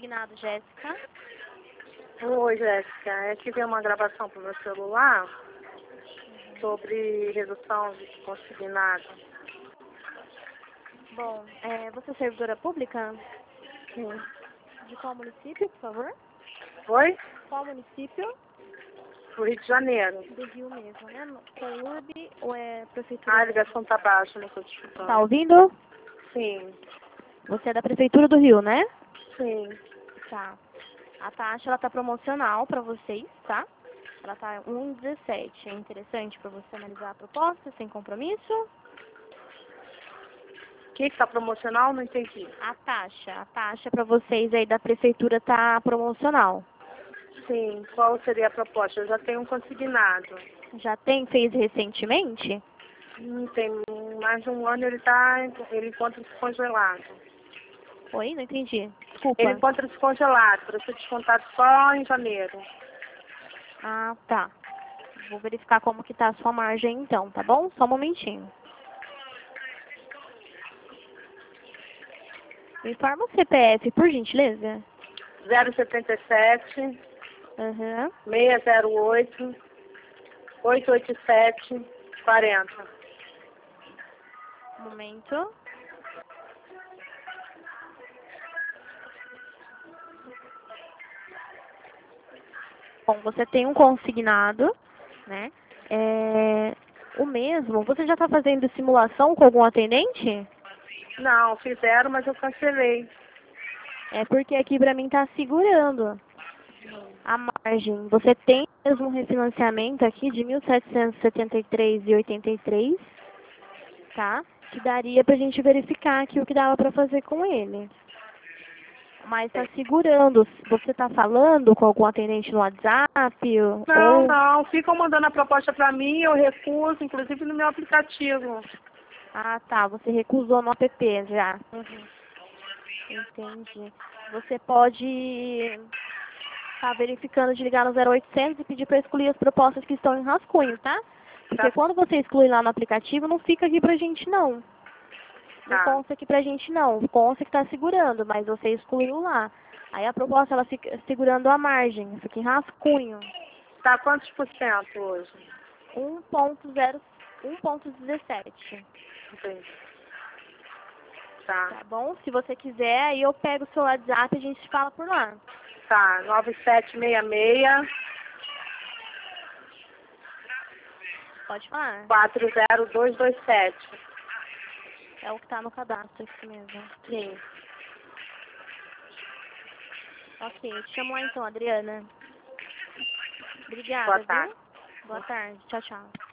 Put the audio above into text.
consignado, Jéssica? Oi, Jéssica. É que veio uma gravação pro meu celular sobre redução de consignado. Bom, você é servidora pública? Sim. De qual município, por favor? Oi? Qual município? Do Rio de Janeiro. Do Rio mesmo, né? Com URB ou é prefeitura? A ligação tá baixa, não estou te escutando. Tá ouvindo? Sim. Você é da prefeitura do Rio, né? Sim. Tá. A taxa, ela tá promocional para vocês, tá? Ela tá 1,17. É interessante para você analisar a proposta sem compromisso? O que está promocional? Não entendi. A taxa para vocês aí da prefeitura tá promocional. Sim. Qual seria a proposta? Eu já tenho um consignado. Já fez recentemente? Tem mais de um ano ele encontra-se congelado. Oi, não entendi. Ele Desculpa. encontra-se congelado, para ser descontado só em janeiro. Ah, tá. Vou verificar como que tá a sua margem então, tá bom? Só um momentinho. Me informa o CPF, por gentileza. 077 Aham. 608 887 40. Um momento. Bom, você tem um consignado, né? O mesmo, você já está fazendo simulação com algum atendente? Não, fizeram, mas eu cancelei. É porque aqui para mim está segurando a margem. Você tem mesmo um refinanciamento aqui de 1.773,83, tá? Que daria para a gente verificar aqui o que dava para fazer com ele. Mas está segurando. Você está falando com algum atendente no WhatsApp? Não, ficam mandando a proposta para mim, eu recuso, inclusive no meu aplicativo. Ah, tá. Você recusou no app já. Uhum. Entendi. Você pode estar verificando de ligar no 0800 e pedir para excluir as propostas que estão em rascunho, tá? Porque Tá. quando você exclui lá no aplicativo, não fica aqui pra gente não. Não Tá. consta aqui pra gente não. Consta que está segurando, mas você excluiu lá. Aí a proposta, ela fica segurando a margem. Fica em rascunho. Tá quantos por cento hoje? 1,17. Entendi. Tá. Tá bom? Se você quiser, aí eu pego o seu WhatsApp e a gente fala por lá. Tá, 9766 Pode falar. 40227. É o que tá no cadastro aqui mesmo. Sim. Ok, eu te chamo lá então, Adriana. Obrigada, Boa tarde. viu? Boa tarde. Tchau, tchau.